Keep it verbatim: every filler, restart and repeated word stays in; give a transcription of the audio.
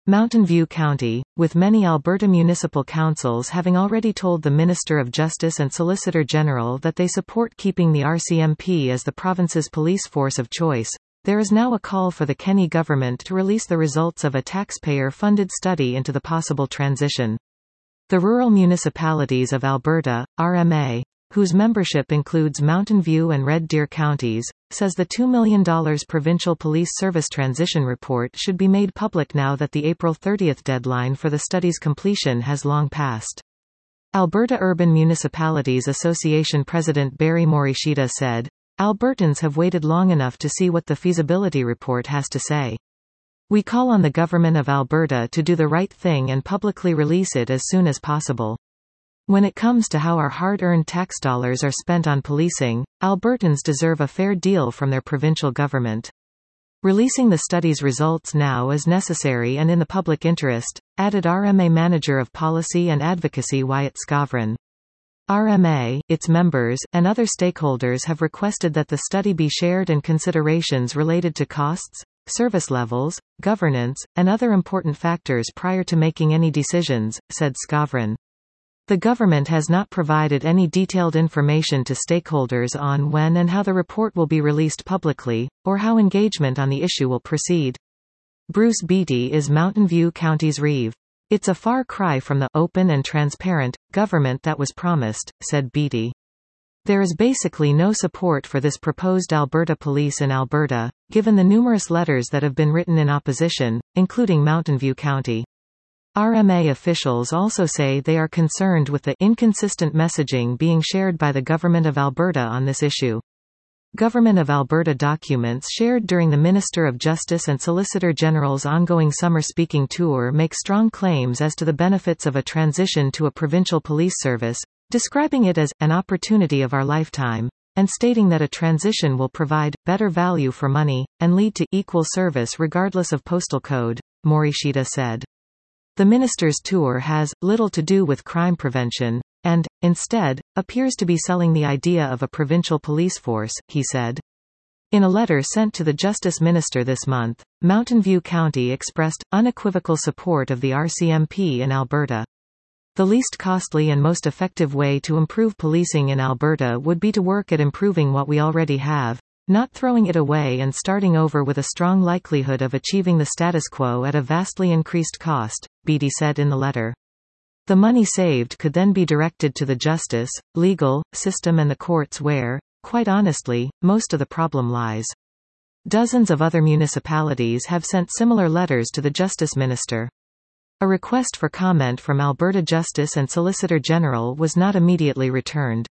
Mountain View County, with many Alberta municipal councils having already told the Minister of Justice and Solicitor General that they support keeping the R C M P as the province's police force of choice, there is now a call for the Kenney government to release the results of a taxpayer-funded study into the possible transition. The Rural Municipalities of Alberta, R M A, whose membership includes Mountain View and Red Deer counties, says the two million dollars Provincial Police Service Transition Report should be made public now that the April thirtieth deadline for the study's completion has long passed. Alberta Urban Municipalities Association President Barry Morishita said, "Albertans have waited long enough to see what the feasibility report has to say. We call on the Government of Alberta to do the right thing and publicly release it as soon as possible. When it comes to how our hard-earned tax dollars are spent on policing, Albertans deserve a fair deal from their provincial government. Releasing the study's results now is necessary and in the public interest," added R M A Manager of Policy and Advocacy Wyatt Scavran. R M A, its members, and other stakeholders have requested that the study be shared and considerations related to costs, service levels, governance, and other important factors prior to making any decisions, said Scavran. The government has not provided any detailed information to stakeholders on when and how the report will be released publicly, or how engagement on the issue will proceed. Bruce Beattie is Mountain View County's Reeve. "It's a far cry from the open and transparent government that was promised," said Beattie. "There is basically no support for this proposed Alberta Police in Alberta, given the numerous letters that have been written in opposition, including Mountain View County." R M A officials also say they are concerned with the inconsistent messaging being shared by the Government of Alberta on this issue. Government of Alberta documents shared during the Minister of Justice and Solicitor General's ongoing summer speaking tour make strong claims as to the benefits of a transition to a provincial police service, describing it as an opportunity of our lifetime, and stating that a transition will provide better value for money and lead to equal service regardless of postal code, Morishita said. The minister's tour has little to do with crime prevention, and, instead, appears to be selling the idea of a provincial police force, he said. In a letter sent to the Justice Minister this month, Mountain View County expressed unequivocal support of the R C M P in Alberta. The least costly and most effective way to improve policing in Alberta would be to work at improving what we already have, not throwing it away and starting over with a strong likelihood of achieving the status quo at a vastly increased cost, Beattie said in the letter. The money saved could then be directed to the justice, legal, system and the courts where, quite honestly, most of the problem lies. Dozens of other municipalities have sent similar letters to the Justice Minister. A request for comment from Alberta Justice and Solicitor General was not immediately returned.